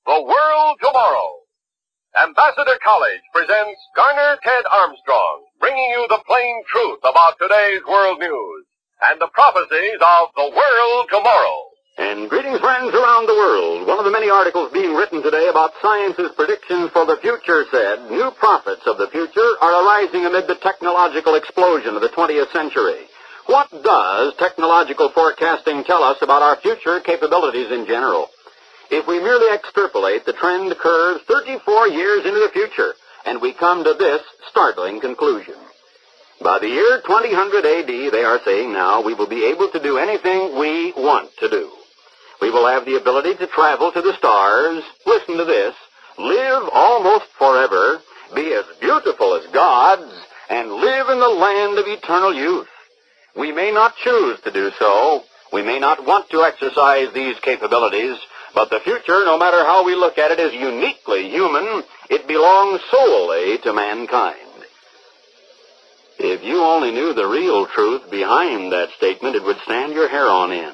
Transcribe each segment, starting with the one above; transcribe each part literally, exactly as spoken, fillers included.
The World Tomorrow. Ambassador College presents Garner Ted Armstrong, bringing you the plain truth about today's world news and the prophecies of the world tomorrow. And greetings, friends around the world. One of the many articles being written today about science's predictions for the future said new prophets of the future are arising amid the technological explosion of the twentieth century. What does technological forecasting tell us about our future capabilities in general? If we merely extrapolate the trend curves thirty-four years into the future, and we come to this startling conclusion. By the year twenty hundred A D, they are saying now, we will be able to do anything we want to do. We will have the ability to travel to the stars, listen to this, live almost forever, be as beautiful as gods, and live in the land of eternal youth. We may not choose to do so. We may not want to exercise these capabilities, but the future, no matter how we look at it, is uniquely human. It belongs solely to mankind. If you only knew the real truth behind that statement, it would stand your hair on end.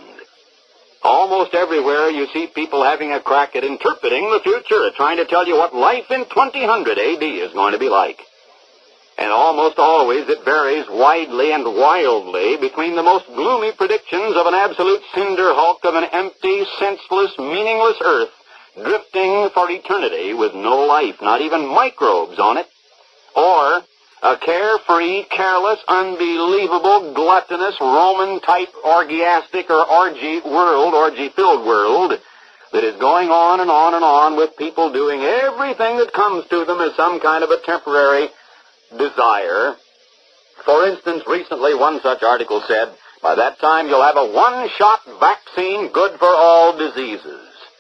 Almost everywhere you see people having a crack at interpreting the future, trying to tell you what life in twenty hundred A D is going to be like. And almost always it varies widely and wildly between the most gloomy predictions of an absolute cinder hulk of an empty, senseless, meaningless earth drifting for eternity with no life, not even microbes on it, or a carefree, careless, unbelievable, gluttonous, Roman-type, orgiastic, or orgy world, orgy-filled world that is going on and on and on with people doing everything that comes to them as some kind of a temporary desire. For instance, recently one such article said, by that time you'll have a one-shot vaccine good for all diseases.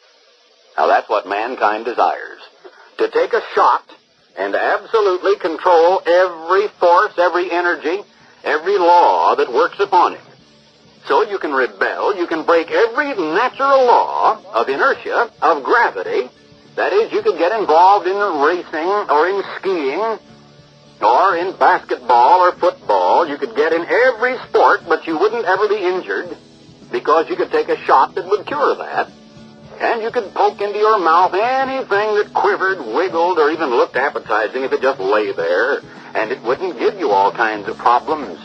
Now that's what mankind desires. To take a shot and absolutely control every force, every energy, every law that works upon it. So you can rebel, you can break every natural law of inertia, of gravity. That is, you could get involved in racing or in skiing, or in basketball or football. You could get in every sport, but you wouldn't ever be injured because you could take a shot that would cure that. And you could poke into your mouth anything that quivered, wiggled, or even looked appetizing if it just lay there, and it wouldn't give you all kinds of problems.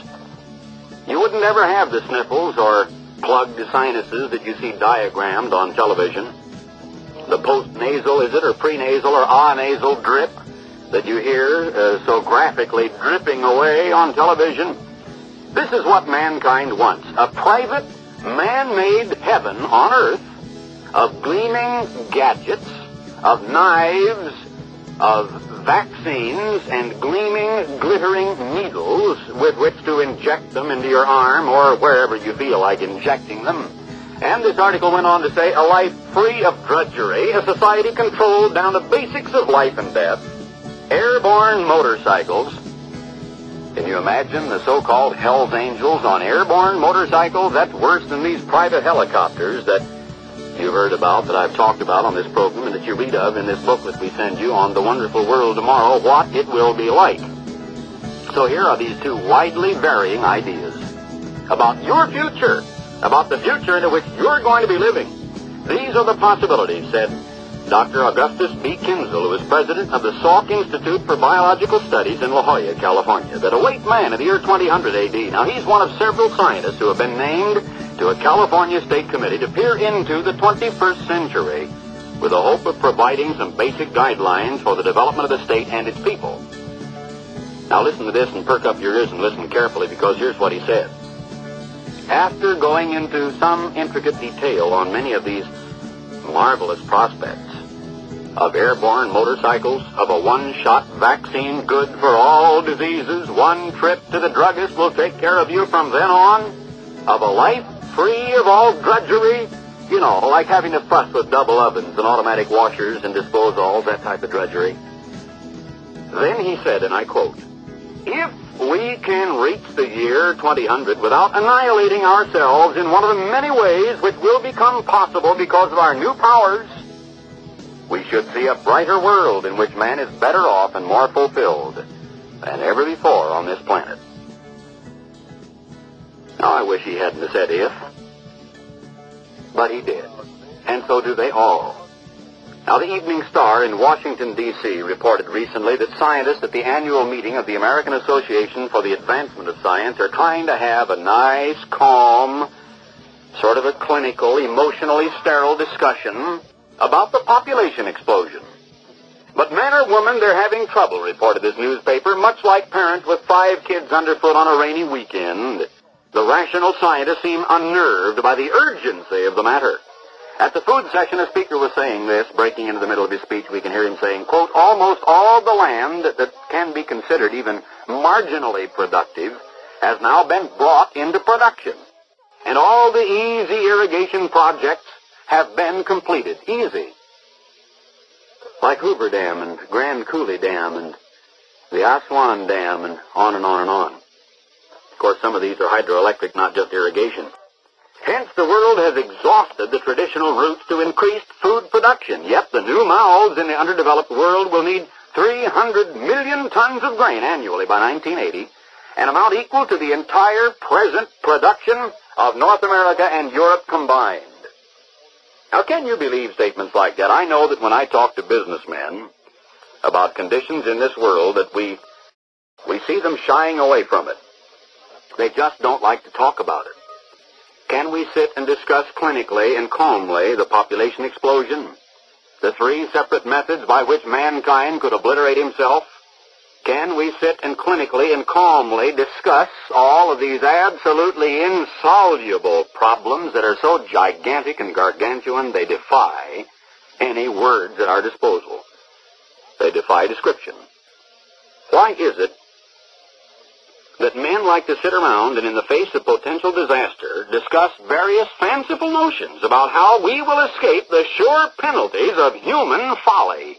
You wouldn't ever have the sniffles or plugged sinuses that you see diagrammed on television. The post-nasal, is it, or pre-nasal or a-nasal drip that you hear uh, so graphically dripping away on television. This is what mankind wants. A private, man-made heaven on earth of gleaming gadgets, of knives, of vaccines, and gleaming, glittering needles with which to inject them into your arm or wherever you feel like injecting them. And this article went on to say, a life free of drudgery, a society controlled down to basics of life and death, airborne motorcycles. Can you imagine the so-called Hell's Angels on airborne motorcycles? That's worse than these private helicopters that you've heard about, that I've talked about on this program, and that you read of in this booklet we send you on The Wonderful World Tomorrow, what it will be like. So here are these two widely varying ideas about your future, about the future into which you're going to be living. These are the possibilities, said Doctor Augustus B. Kinzel, who is president of the Salk Institute for Biological Studies in La Jolla, California, that await man in the year twenty hundred A D. Now, he's one of several scientists who have been named to a California state committee to peer into the twenty-first century with the hope of providing some basic guidelines for the development of the state and its people. Now, listen to this and perk up your ears and listen carefully, because here's what he said. After going into some intricate detail on many of these marvelous prospects of airborne motorcycles, of a one-shot vaccine good for all diseases, one trip to the druggist will take care of you from then on, of a life free of all drudgery, you know, like having to fuss with double ovens and automatic washers and disposals, that type of drudgery. Then he said, and I quote, if we can reach the year twenty hundred without annihilating ourselves in one of the many ways which will become possible because of our new powers, we should see a brighter world in which man is better off and more fulfilled than ever before on this planet. Now, I wish he hadn't said if, but he did, and so do they all. Now, the Evening Star in Washington, D C reported recently that scientists at the annual meeting of the American Association for the Advancement of Science are trying to have a nice, calm, sort of a clinical, emotionally sterile discussion about the population explosion. But men or women, they're having trouble, reported this newspaper, much like parents with five kids underfoot on a rainy weekend. The rational scientists seem unnerved by the urgency of the matter. At the food section, a speaker was saying this, breaking into the middle of his speech. We can hear him saying, quote, almost all the land that can be considered even marginally productive has now been brought into production. And all the easy irrigation projects have been completed. Easy. Like Hoover Dam and Grand Coulee Dam and the Aswan Dam and on and on and on. Of course, some of these are hydroelectric, not just irrigation. Hence, the world has exhausted the traditional routes to increased food production. Yet, the new mouths in the underdeveloped world will need three hundred million tons of grain annually by nineteen eighty, an amount equal to the entire present production of North America and Europe combined. Now, can you believe statements like that? I know that when I talk to businessmen about conditions in this world, that we, we see them shying away from it. They just don't like to talk about it. Can we sit and discuss clinically and calmly the population explosion, the three separate methods by which mankind could obliterate himself? Can we sit and clinically and calmly discuss all of these absolutely insoluble problems that are so gigantic and gargantuan they defy any words at our disposal? They defy description. Why is it that men like to sit around and in the face of potential disaster discuss various fanciful notions about how we will escape the sure penalties of human folly?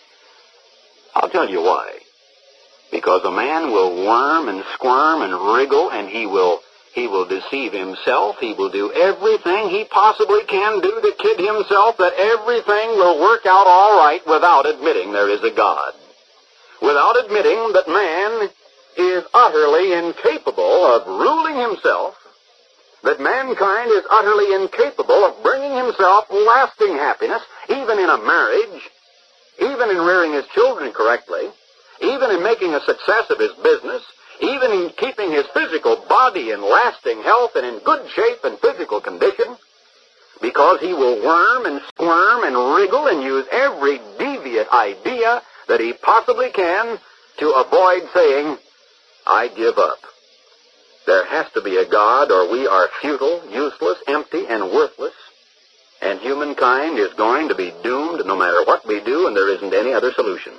I'll tell you why. Because a man will worm and squirm and wriggle, and he will he will deceive himself. He will do everything he possibly can do to kid himself that everything will work out all right without admitting there is a God. Without admitting that man is utterly incapable of ruling himself, that mankind is utterly incapable of bringing himself lasting happiness, even in a marriage, even in rearing his children correctly, even in making a success of his business, even in keeping his physical body in lasting health and in good shape and physical condition, because he will worm and squirm and wriggle and use every deviant idea that he possibly can to avoid saying, I give up. There has to be a God, or we are futile, useless, empty, and worthless, and humankind is going to be doomed no matter what we do, and there isn't any other solution.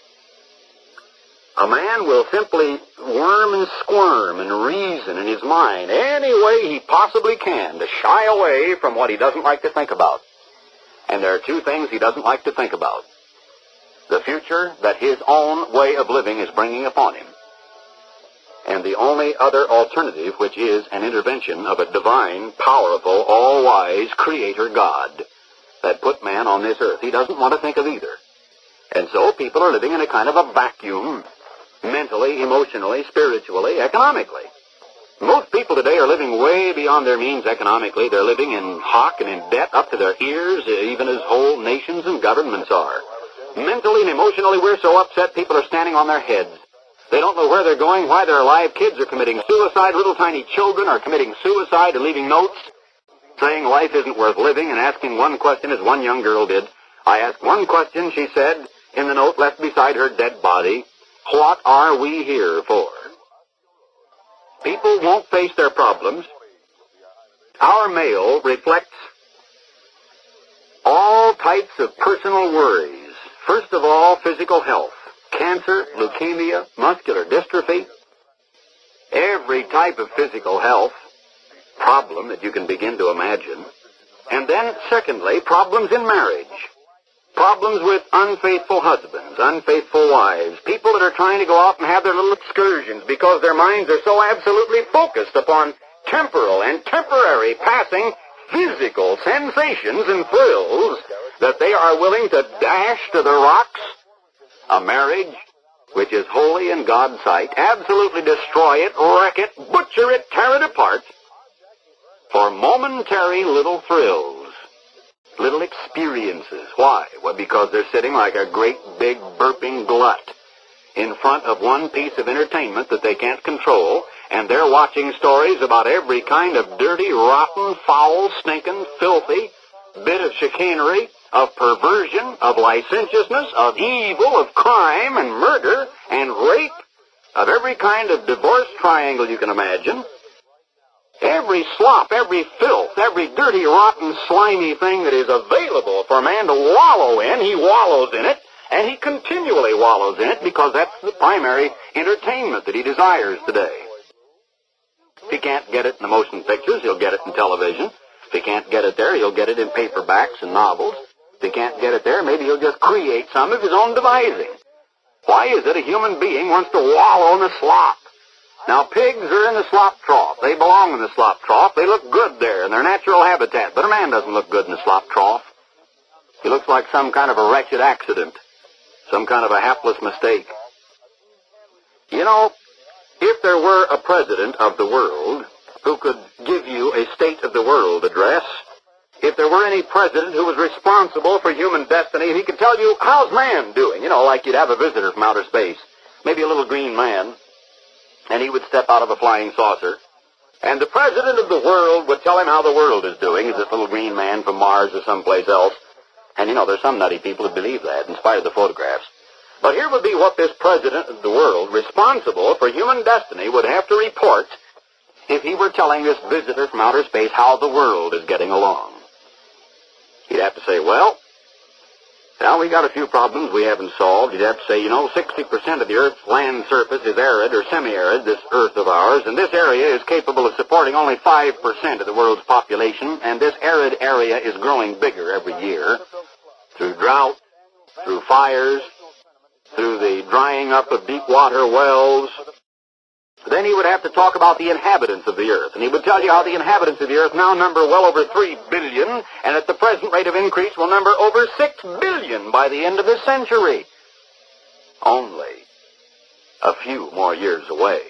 A man will simply worm and squirm and reason in his mind any way he possibly can to shy away from what he doesn't like to think about. And there are two things he doesn't like to think about. The future that his own way of living is bringing upon him, and the only other alternative, which is an intervention of a divine, powerful, all-wise Creator God that put man on this earth. He doesn't want to think of either. And so people are living in a kind of a vacuum, mentally, emotionally, spiritually, economically. Most people today are living way beyond their means economically. They're living in hock and in debt up to their ears, even as whole nations and governments are. Mentally and emotionally, we're so upset people are standing on their heads. They don't know where they're going, why they're alive. Kids are committing suicide. Little tiny children are committing suicide and leaving notes saying life isn't worth living, and asking one question, as one young girl did. I asked one question, she said, in the note left beside her dead body, what are we here for? People won't face their problems. Our mail reflects all types of personal worries. First of all, physical health. Cancer, leukemia, muscular dystrophy, every type of physical health problem that you can begin to imagine. And then, secondly, problems in marriage. Problems with unfaithful husbands, unfaithful wives, people that are trying to go out and have their little excursions because their minds are so absolutely focused upon temporal and temporary passing physical sensations and thrills that they are willing to dash to the rocks a marriage which is holy in God's sight, absolutely destroy it, wreck it, butcher it, tear it apart for momentary little thrills. little experiences. Why? Well, because they're sitting like a great big burping glut in front of one piece of entertainment that they can't control, and they're watching stories about every kind of dirty, rotten, foul, stinking, filthy bit of chicanery, of perversion, of licentiousness, of evil, of crime and murder and rape, of every kind of divorce triangle you can imagine. Every slop, every filth, every dirty, rotten, slimy thing that is available for man to wallow in, he wallows in it, and he continually wallows in it because that's the primary entertainment that he desires today. If he can't get it in the motion pictures, he'll get it in television. If he can't get it there, he'll get it in paperbacks and novels. If he can't get it there, maybe he'll just create some of his own devising. Why is it a human being wants to wallow in the slop? Now, pigs are in the slop trough. They belong in the slop trough. They look good there in their natural habitat. But a man doesn't look good in the slop trough. He looks like some kind of a wretched accident, some kind of a hapless mistake. You know, if there were a president of the world who could give you a State of the World address, if there were any president who was responsible for human destiny, he could tell you, how's man doing? You know, like you'd have a visitor from outer space, maybe a little green man, and he would step out of a flying saucer, and the president of the world would tell him how the world is doing, as this little green man from Mars or someplace else. And, you know, there's some nutty people who believe that, in spite of the photographs. But here would be what this president of the world, responsible for human destiny, would have to report if he were telling this visitor from outer space how the world is getting along. He'd have to say, well, now we got a few problems we haven't solved. He'd have to say, you know, sixty percent of the Earth's land surface is arid or semi-arid, this Earth of ours, and this area is capable of supporting only five percent of the world's population, and this arid area is growing bigger every year through drought, through fires, through the drying up of deep water wells. Then he would have to talk about the inhabitants of the Earth, and he would tell you how the inhabitants of the Earth now number well over three billion, and at the present rate of increase will number over six billion by the end of this century. Only a few more years away.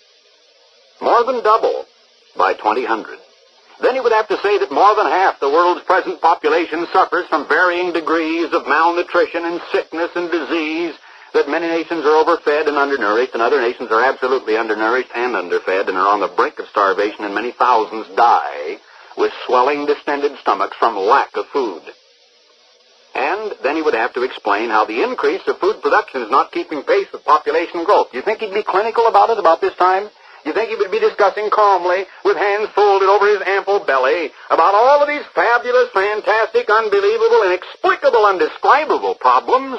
More than double by twenty hundred. Then he would have to say that more than half the world's present population suffers from varying degrees of malnutrition and sickness and disease, that many nations are overfed and undernourished, and other nations are absolutely undernourished and underfed and are on the brink of starvation, and many thousands die with swelling, distended stomachs from lack of food. And then he would have to explain how the increase of food production is not keeping pace with population growth. Do you think he'd be clinical about it about this time? You think he would be discussing calmly, with hands folded over his ample belly, about all of these fabulous, fantastic, unbelievable, inexplicable, undescribable problems?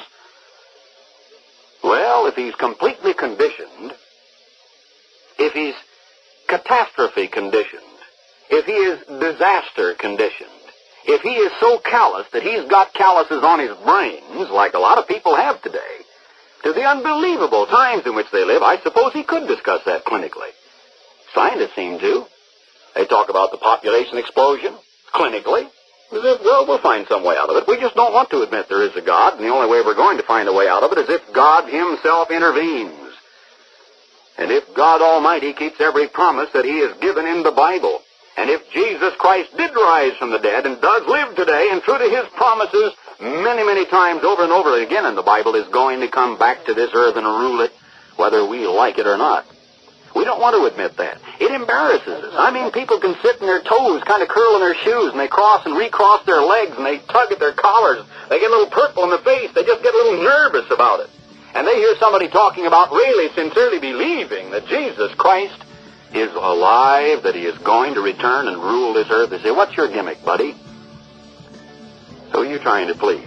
Well, if he's completely conditioned, if he's catastrophe conditioned, if he is disaster conditioned, if he is so callous that he's got calluses on his brains, like a lot of people have today, to the unbelievable times in which they live, I suppose he could discuss that clinically. Scientists seem to. They talk about the population explosion, clinically. As if, well, we'll find some way out of it. We just don't want to admit there is a God, and the only way we're going to find a way out of it is if God himself intervenes. And if God Almighty keeps every promise that he has given in the Bible, and if Jesus Christ did rise from the dead and does live today, and true to his promises many, many times over and over again in the Bible, is going to come back to this earth and rule it, whether we like it or not. We don't want to admit that. It embarrasses us. I mean, people can sit in their toes, kind of curl in their shoes, and they cross and recross their legs, and they tug at their collars. They get a little purple in the face. They just get a little nervous about it. And they hear somebody talking about really sincerely believing that Jesus Christ is alive, that he is going to return and rule this earth. They say, what's your gimmick, buddy? Who are you trying to please?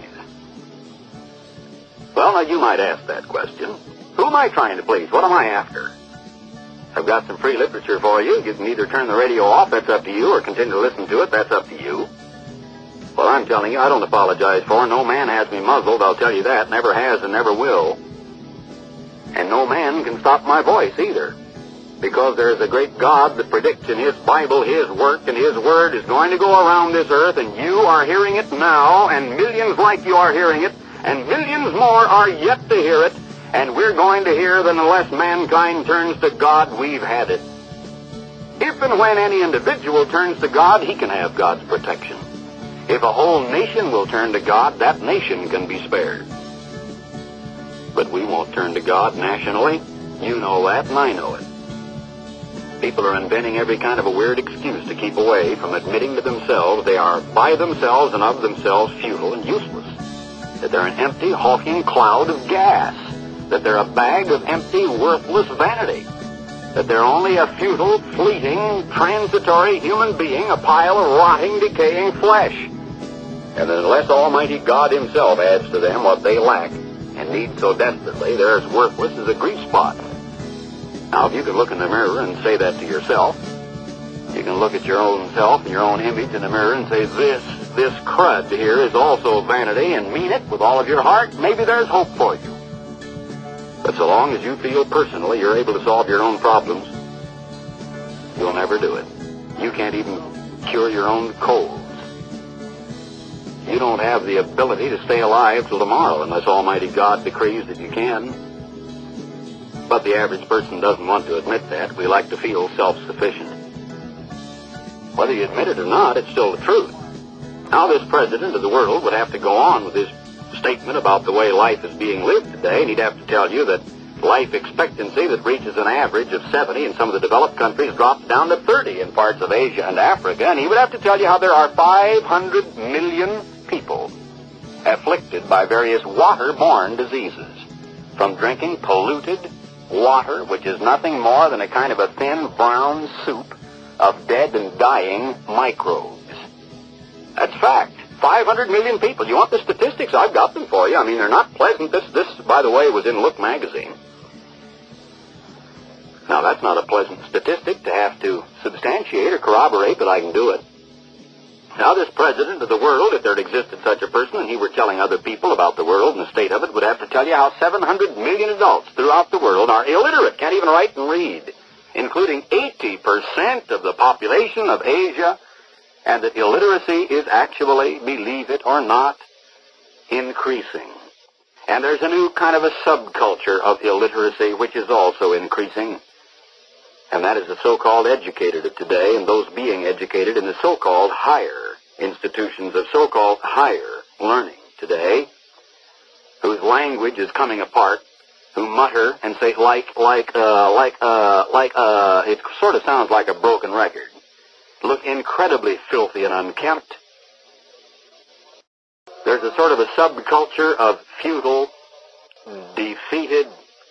Well, now, you might ask that question. Who am I trying to please? What am I after? I've got some free literature for you. You can either turn the radio off, that's up to you, or continue to listen to it, that's up to you. Well, I'm telling you, I don't apologize for. No man has me muzzled, I'll tell you that. Never has and never will. And no man can stop my voice either. Because there is a great God that predicts in his Bible his work, and his word is going to go around this earth, and you are hearing it now, and millions like you are hearing it, and millions more are yet to hear it. And we're going to hear that unless mankind turns to God, we've had it. If and when any individual turns to God, he can have God's protection. If a whole nation will turn to God, that nation can be spared. But we won't turn to God nationally. You know that, and I know it. People are inventing every kind of a weird excuse to keep away from admitting to themselves they are by themselves and of themselves futile and useless. That they're an empty, hawking cloud of gas. That they're a bag of empty, worthless vanity. That they're only a futile, fleeting, transitory human being, a pile of rotting, decaying flesh. And that unless Almighty God Himself adds to them what they lack and need so desperately, they're as worthless as a grease spot. Now, if you can look in the mirror and say that to yourself, you can look at your own self and your own image in the mirror and say, this, this crud here is also vanity, and mean it with all of your heart, maybe there's hope for you. But so long as you feel personally you're able to solve your own problems, you'll never do it. You can't even cure your own colds. You don't have the ability to stay alive till tomorrow unless Almighty God decrees that you can. But the average person doesn't want to admit that. We like to feel self-sufficient. Whether you admit it or not, it's still the truth. Now this president of the world would have to go on with his statement about the way life is being lived today, and he'd have to tell you that life expectancy that reaches an average of seventy in some of the developed countries drops down to thirty in parts of Asia and Africa, and he would have to tell you how there are five hundred million people afflicted by various water-borne diseases from drinking polluted water, which is nothing more than a kind of a thin brown soup of dead and dying microbes. That's fact. five hundred million people. You want the statistics? I've got them for you. I mean, they're not pleasant. This, this, by the way, was in Look magazine. Now, that's not a pleasant statistic to have to substantiate or corroborate, but I can do it. Now, this president of the world, if there existed such a person and he were telling other people about the world and the state of it, would have to tell you how seven hundred million adults throughout the world are illiterate, can't even write and read, including eighty percent of the population of Asia, and that illiteracy is actually, believe it or not, increasing. And there's a new kind of a subculture of illiteracy which is also increasing, and that is the so-called educated of today and those being educated in the so-called higher institutions of so-called higher learning today, whose language is coming apart, who mutter and say like, like, uh, like, uh, like, uh, it sort of sounds like a broken record. Look incredibly filthy and unkempt. There's a sort of a subculture of futile, defeated,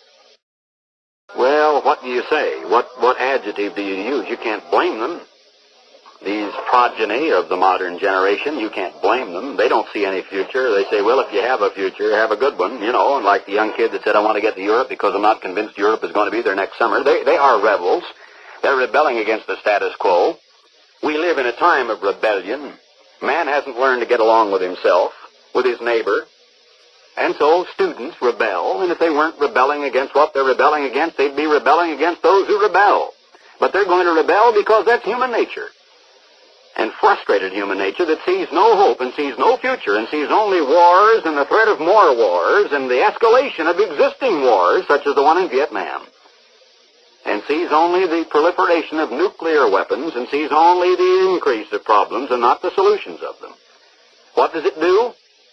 well, what do you say? What, what adjective do you use? You can't blame them. These progeny of the modern generation, you can't blame them. They don't see any future. They say, well, if you have a future, have a good one, you know, and like the young kid that said, I want to get to Europe because I'm not convinced Europe is going to be there next summer. They, they are rebels. They're rebelling against the status quo. We live in a time of rebellion. Man hasn't learned to get along with himself, with his neighbor. And so students rebel, and if they weren't rebelling against what they're rebelling against, they'd be rebelling against those who rebel. But they're going to rebel because that's human nature. And frustrated human nature that sees no hope and sees no future and sees only wars and the threat of more wars and the escalation of existing wars, such as the one in Vietnam. And sees only the proliferation of nuclear weapons and sees only the increase of problems and not the solutions of them. What does it do?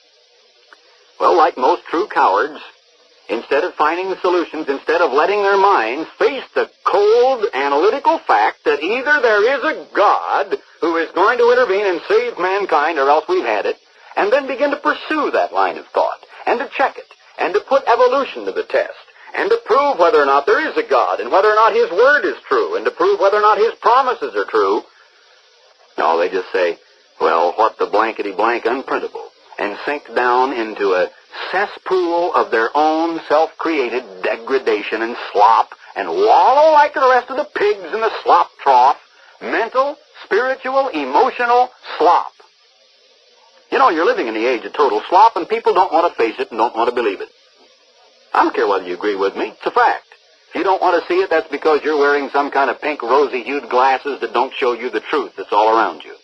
Well, like most true cowards, instead of finding the solutions, instead of letting their minds face the cold, analytical fact that either there is a God who is going to intervene and save mankind or else we've had it, and then begin to pursue that line of thought, and to check it, and to put evolution to the test, and to prove whether or not there is a God, and whether or not His Word is true, and to prove whether or not His promises are true. No, they just say, well, what the blankety-blank unprintable, and sink down into a cesspool of their own self-created degradation and slop, and wallow like the rest of the pigs in the slop trough, mental, spiritual, emotional slop. You know, you're living in the age of total slop, and people don't want to face it and don't want to believe it. I don't care whether you agree with me. It's a fact. If you don't want to see it, that's because you're wearing some kind of pink, rosy-hued glasses that don't show you the truth that's all around you.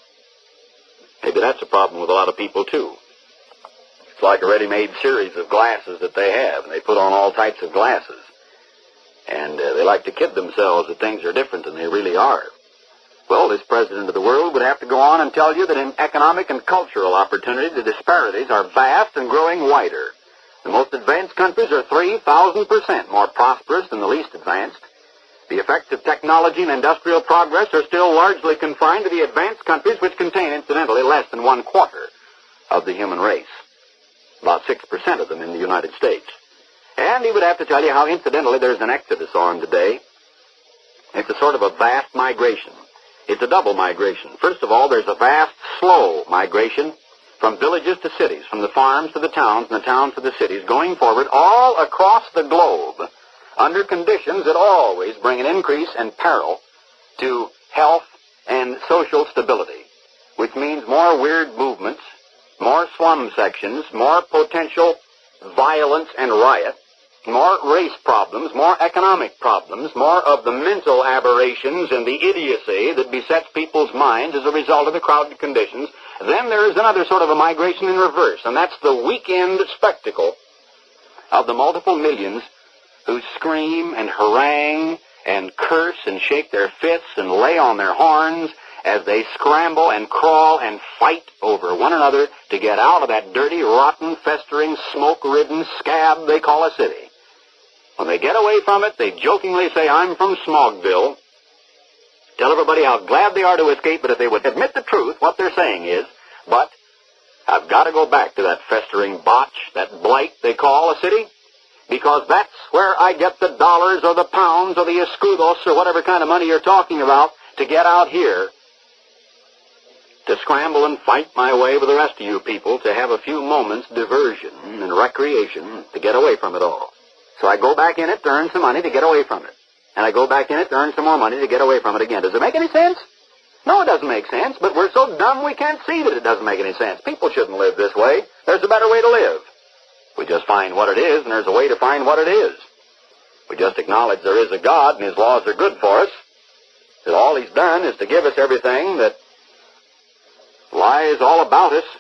Maybe that's a problem with a lot of people, too. It's like a ready-made series of glasses that they have, and they put on all types of glasses. And uh, they like to kid themselves that things are different than they really are. Well, this president of the world would have to go on and tell you that in economic and cultural opportunity, the disparities are vast and growing wider. The most advanced countries are three thousand percent more prosperous than the least advanced. The effects of technology and industrial progress are still largely confined to the advanced countries, which contain, incidentally, less than one quarter of the human race. About six percent of them in the United States. And he would have to tell you how, incidentally, there's an exodus on today. It's a sort of a vast migration. It's a double migration. First of all, there's a vast, slow migration from villages to cities, from the farms to the towns, and the towns to the cities, going forward all across the globe under conditions that always bring an increase and peril to health and social stability, which means more weird movements, more slum sections, more potential violence and riot, more race problems, more economic problems, more of the mental aberrations and the idiocy that besets people's minds as a result of the crowded conditions. Then there is another sort of a migration in reverse, and that's the weekend spectacle of the multiple millions who scream and harangue and curse and shake their fists and lay on their horns as they scramble and crawl and fight over one another to get out of that dirty, rotten, festering, smoke-ridden scab they call a city. When they get away from it, they jokingly say, "I'm from Smogville." Tell everybody how glad they are to escape, but if they would admit the truth, what they're saying is, "But I've got to go back to that festering botch, that blight they call a city, because that's where I get the dollars or the pounds or the escudos or whatever kind of money you're talking about to get out here to scramble and fight my way with the rest of you people to have a few moments diversion and recreation to get away from it all. So I go back in it to earn some money to get away from it. And I go back in it to earn some more money to get away from it again." Does it make any sense? No, it doesn't make sense, but we're so dumb we can't see that it doesn't make any sense. People shouldn't live this way. There's a better way to live. We just find what it is, and there's a way to find what it is. We just acknowledge there is a God, and His laws are good for us, that all He's done is to give us everything that lies all about us,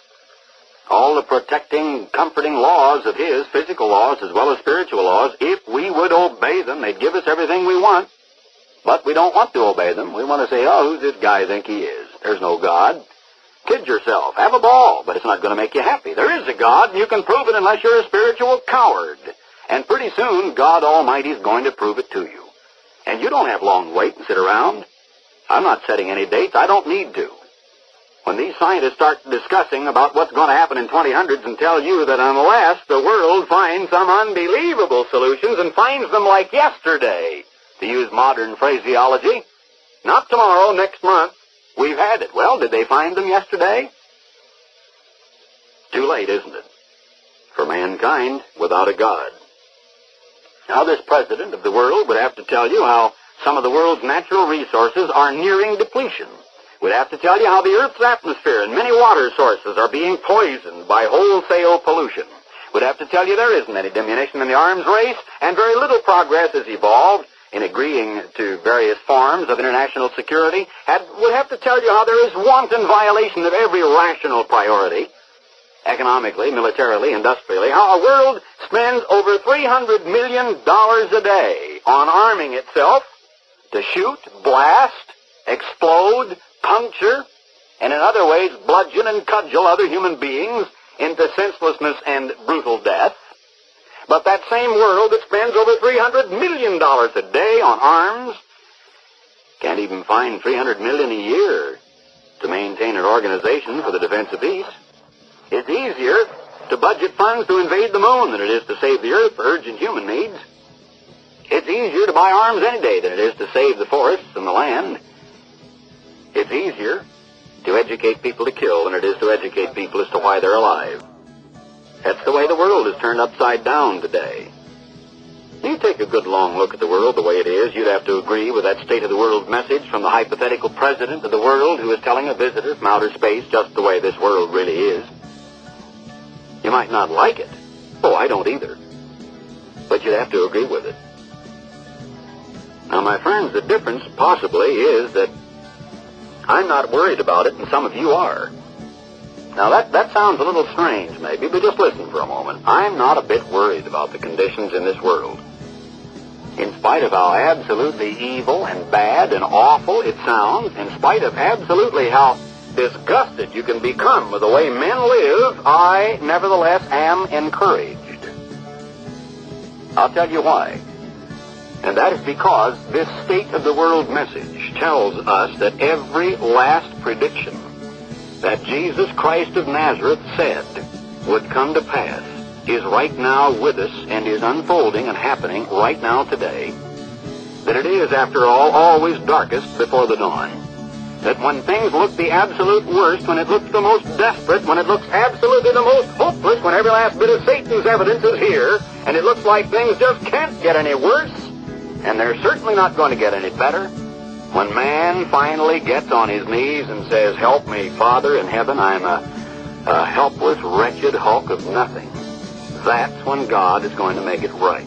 all the protecting, comforting laws of His, physical laws as well as spiritual laws. If we would obey them, they'd give us everything we want. But we don't want to obey them. We want to say, "Oh, who's this guy think he is? There's no God." Kid yourself. Have a ball, but it's not going to make you happy. There is a God, and you can prove it unless you're a spiritual coward. And pretty soon, God Almighty is going to prove it to you. And you don't have long to wait and sit around. I'm not setting any dates. I don't need to. When these scientists start discussing about what's going to happen in twenty hundreds and tell you that unless the world finds some unbelievable solutions and finds them like yesterday, to use modern phraseology, not tomorrow, next month, we've had it. Well, did they find them yesterday? Too late, isn't it? For mankind without a God. Now, this president of the world would have to tell you how some of the world's natural resources are nearing depletion. Would have to tell you how the Earth's atmosphere and many water sources are being poisoned by wholesale pollution. Would have to tell you there isn't any diminution in the arms race, and very little progress has evolved in agreeing to various forms of international security. Had, would have to tell you how there is wanton violation of every rational priority, economically, militarily, industrially, how a world spends over three hundred million dollars a day on arming itself to shoot, blast, explode, puncture, and in other ways bludgeon and cudgel other human beings into senselessness and brutal death. But that same world that spends over three hundred million dollars a day on arms can't even find three hundred million dollars a year to maintain an organization for the defense of peace. It's easier to budget funds to invade the moon than it is to save the Earth for urgent human needs. It's easier to buy arms any day than it is to save the forests and the land. It's easier to educate people to kill than it is to educate people as to why they're alive. That's the way the world is turned upside down today. You take a good long look at the world the way it is, you'd have to agree with that state of the world message from the hypothetical president of the world who is telling a visitor from outer space just the way this world really is. You might not like it. Oh, I don't either. But you'd have to agree with it. Now, my friends, the difference possibly is that I'm not worried about it, and some of you are. Now, that, that sounds a little strange, maybe, but just listen for a moment. I'm not a bit worried about the conditions in this world. In spite of how absolutely evil and bad and awful it sounds, in spite of absolutely how disgusted you can become with the way men live, I nevertheless am encouraged. I'll tell you why. And that is because this state of the world message tells us that every last prediction that Jesus Christ of Nazareth said would come to pass is right now with us and is unfolding and happening right now today. That it is, after all, always darkest before the dawn. That when things look the absolute worst, when it looks the most desperate, when it looks absolutely the most hopeless, when every last bit of Satan's evidence is here, and it looks like things just can't get any worse, and they're certainly not going to get any better, when man finally gets on his knees and says, "Help me, Father in heaven, I'm a, a helpless, wretched hulk of nothing," that's when God is going to make it right.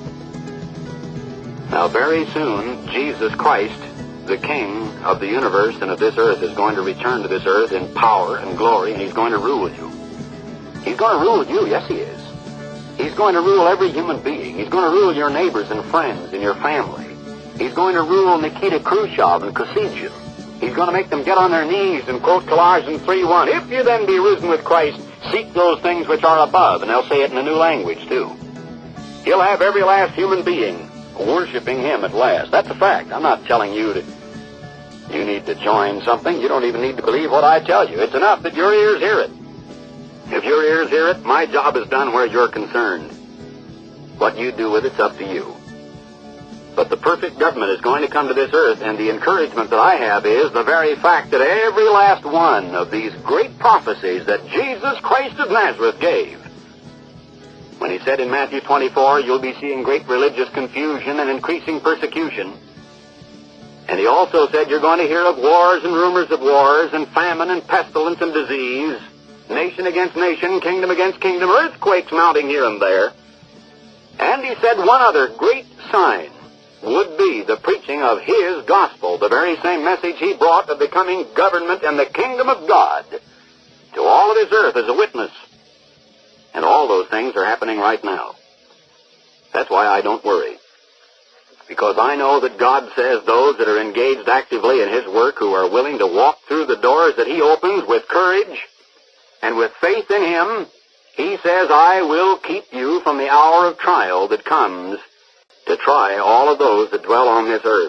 Now, very soon, Jesus Christ, the King of the universe and of this earth, is going to return to this earth in power and glory, and he's going to rule you. He's going to rule you, yes he is. He's going to rule every human being. He's going to rule your neighbors and friends and your family. He's going to rule Nikita Khrushchev and Kosygin. He's going to make them get on their knees and quote Colossians three one, "If you then be risen with Christ, seek those things which are above," and they'll say it in a new language, too. He'll have every last human being worshiping him at last. That's a fact. I'm not telling you that you need to join something. You don't even need to believe what I tell you. It's enough that your ears hear it. If your ears hear it, my job is done where you're concerned. What you do with it's up to you. But the perfect government is going to come to this earth, and the encouragement that I have is the very fact that every last one of these great prophecies that Jesus Christ of Nazareth gave, when he said in Matthew twenty-four, "You'll be seeing great religious confusion and increasing persecution," and he also said you're going to hear of wars and rumors of wars and famine and pestilence and disease, nation against nation, kingdom against kingdom, earthquakes mounting here and there. And he said one other great sign would be the preaching of his gospel, the very same message he brought of becoming government and the kingdom of God to all of his earth as a witness. And all those things are happening right now. That's why I don't worry. Because I know that God says those that are engaged actively in his work, who are willing to walk through the doors that he opens with courage and with faith in him, he says, "I will keep you from the hour of trial that comes to try all of those that dwell on this earth."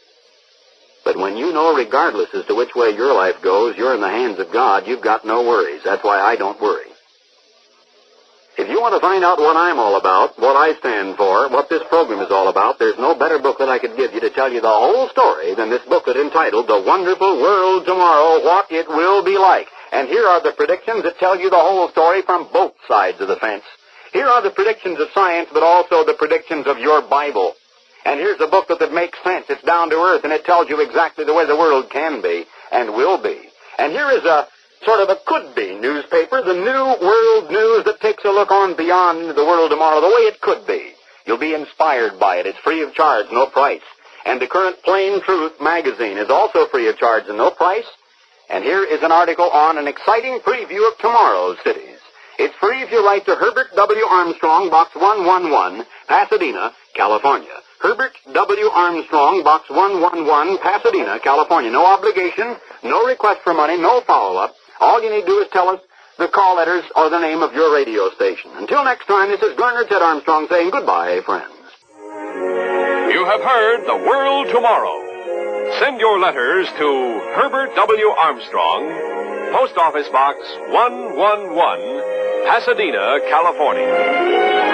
But when you know, regardless as to which way your life goes, you're in the hands of God, you've got no worries. That's why I don't worry. If you want to find out what I'm all about, what I stand for, what this program is all about, there's no better booklet I could give you to tell you the whole story than this booklet entitled The Wonderful World Tomorrow, What It Will Be Like. And here are the predictions that tell you the whole story from both sides of the fence. Here are the predictions of science, but also the predictions of your Bible. And here's a booklet that makes sense. It's down to earth, and it tells you exactly the way the world can be and will be. And here is a sort of a could-be newspaper, the New World News, that takes a look on beyond the world tomorrow, the way it could be. You'll be inspired by it. It's free of charge, no price. And the current Plain Truth magazine is also free of charge and no price. And here is an article on an exciting preview of tomorrow's cities. It's free if you write to Herbert W. Armstrong, Box one one one, Pasadena, California. Herbert W. Armstrong, Box one one one, Pasadena, California. No obligation, no request for money, no follow-up. All you need to do is tell us the call letters or the name of your radio station. Until next time, this is Garner Ted Armstrong saying goodbye, friends. You have heard The World Tomorrow. Send your letters to Herbert W. Armstrong, Post Office Box one one one, Pasadena, California.